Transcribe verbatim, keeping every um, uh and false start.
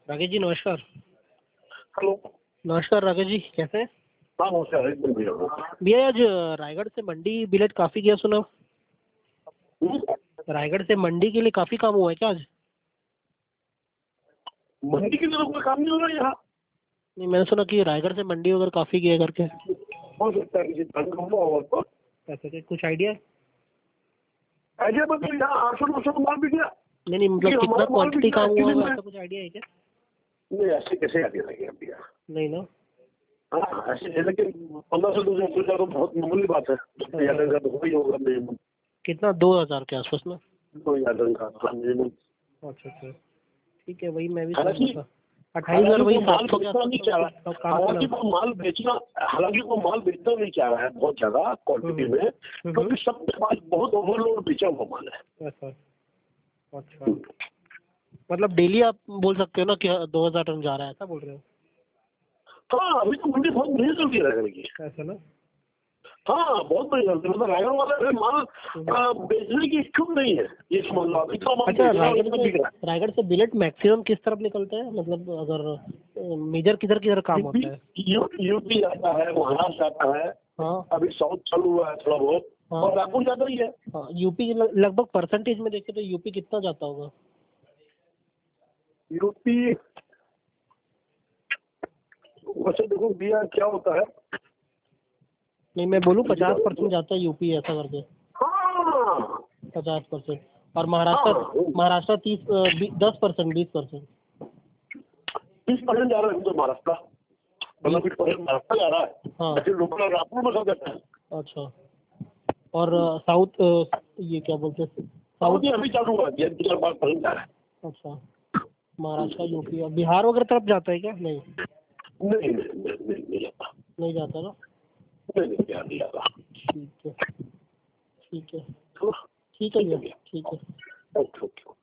राकेश जी नमस्कार। हेलो। नमस्कार राकेश जी, कैसे हैं? हाँ नमस्कार, एकदम भैया। भैया आज रायगढ़ से मंडी बिलेट काफी गया सुना। हम्म? रायगढ़ से मंडी के लिए काफी काम हुआ है क्या आज? मंडी की तरफ कोई काम नहीं हो रहा है यहाँ। नहीं, मैंने सुना कि रायगढ़ से मंडी वगैरह काफी गया करके। हो सकता है किसी धन का हुआ होगा तो। ऐसा क्या, कुछ आइडिया? आइडिया मतलब यहाँ आठ सौ नौ सौ माल भी गया। नहीं नहीं, मतलब ये कितना हमारा माल क्वांटिटी बिकना काम है हुआ किसी होगा, में। ऐसा कुछ आइडिया है क्या? नहीं ऐसे कैसे आइडिया लगे भैया। नहीं ना। हाँ ऐसे है, लेकिन पंद्रह सौ दो सौ रुपया तो बहुत मामूली बात है। हजार का तो हो ही होगा मिनिमम। कितना, दो हजार के आसपास ना? दो हजार का मिनिमम। अच्छा अच्छा, ठीक है, वही मैं भी हालांकि सोच रहा था। अट्ठाईस हजार वही सात सौ के बेचना नहीं चाह रहा है। हालांकि वो माल बेचना हालांकि वो माल बेचना नहीं चाह रहा है बहुत ज्यादा क्वांटिटी में, क्योंकि सब माल बहुत ओवरलोड बेचा हुआ माल है। ऐसा, अच्छा, मतलब डेली आप बोल सकते हो ना कि दो हजार टन जा रहा है, ऐसा बोल रहे हो? हाँ अभी तो मंडी बहुत बढ़िया चल रही है रायगढ़ की। ऐसा ना। हाँ बहुत बढ़िया चलती है, मतलब रायगढ़ वाले माल आ, बेचने की इच्छुक नहीं है, ये समझ लो। इतना माल अच्छा, बेचना रायगढ़ बिक से रहा है। रायगढ़ से बिलेट मैक्सिमम किस तरफ निकलता है, मतलब अगर मेजर किधर किधर काम होता है? यूपी आता है, महाराष्ट्र आता है। हाँ अभी साउथ चालू हुआ है थोड़ा बहुत। हाँ और नागपुर ज्यादा ही है। हाँ, यूपी लगभग परसेंटेज में देखे तो यूपी कितना जाता होगा? यूपी वैसे देखो भैया क्या होता है। नहीं, मैं बोलूँ पचास परसेंट जाता है यूपी, ऐसा करके। हाँ पचास परसेंट और महाराष्ट्र हाँ महाराष्ट्र तीस, दस परसेंट, बीस परसेंट। बीस परसेंट जा रहा है तो महाराष्ट्र, मतलब बीस परसेंट महाराष्ट्र जा रहा है। हाँ लेकिन लोकल रायपुर में सब जाता है। अच्छा, और साउथ, ये क्या बोलते हैं, साउथ में अभी चालू हुआ है, दो बार परसेंट जा रहा है। अच्छा, महाराष्ट्र यूपी और बिहार वगैरह तरफ जाता है क्या? नहीं नहीं नहीं नहीं नहीं नहीं जाता। नहीं जाता ना। नहीं नहीं बिहार नहीं जाता। ठीक है ठीक है चलो ठीक है ठीक है भैया, भैया। ठीक है। Okay okay.